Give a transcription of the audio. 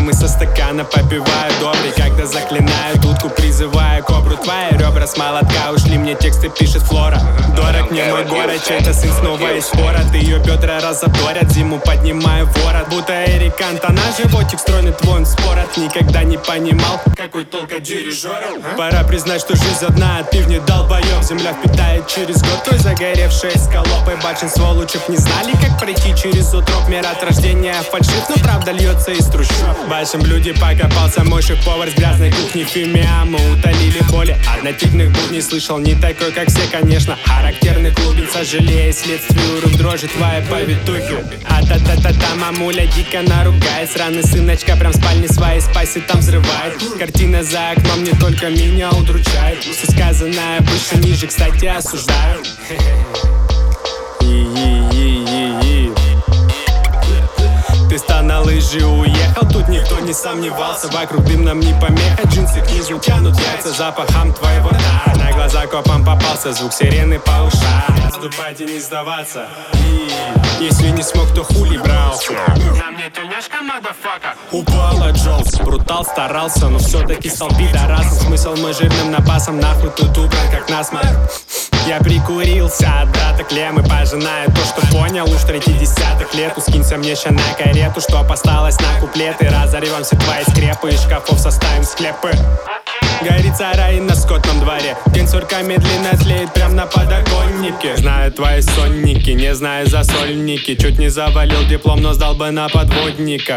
мы со стакана попиваю добрый. Когда заклинаю дудку, призываю кобру. Твои ребра с молотка ушли, мне тексты пишет Флора. Дорог мне мой город, чей-то сын снова из спорот. Ее бедра разоторят, зиму поднимаю ворот. Будто Эрик Антона, животик стройный твой спорот. Никогда не понимал, какой толк от дирижера. Пора признать, что жизнь одна, а ты в ней долбоёб. Земля впитает через год твой загоревший скалоп. И большинство лучших не знали, как пройти через утроп. Мир от рождения фальшив, но правда льется из трущоб. В большом блюде покопался мой шеф-повар с грязной кухни фимиа. Мы утолили боли, однотипных будней слышал не такой, как все, конечно. Характерный клубин, сожалея следствию рук дрожит твои повитухи. А-та-та-та-та, мамуля дико наругает. Сраный сыночка прям в спальне своей спайсы там взрывает. Картина за окном не только меня удручает. Все сказанное выше, ниже, кстати, осуждаю. Ты стал на лыжи и уехал, тут никто не сомневался. Вокруг дым нам не помеха, джинсы к низу тянут яйца запахом твоего рта. На глаза копом попался, звук сирены по ушам. Отступать и не сдаваться. Если не смог, то хули брался. На мне тюняшка, мадафака. Упала Джоус, брутал старался, но все-таки стал пидорасом. Смысл мы жирным напасом, нахуй тут убран как насморк. Я прикурился от даток лемы, пожинаю то, что понял уж 30-х лет. Скинься мне ща на карету, чтоб осталось на куплеты. Разорвем все твои скрепы, из шкафов составим склепы. Горит сарай на скотном дворе, день сурка медленно тлеет прям на подоконнике. Знаю твои сонники, не знаю засольники. Чуть не завалил диплом, но сдал бы на подводника.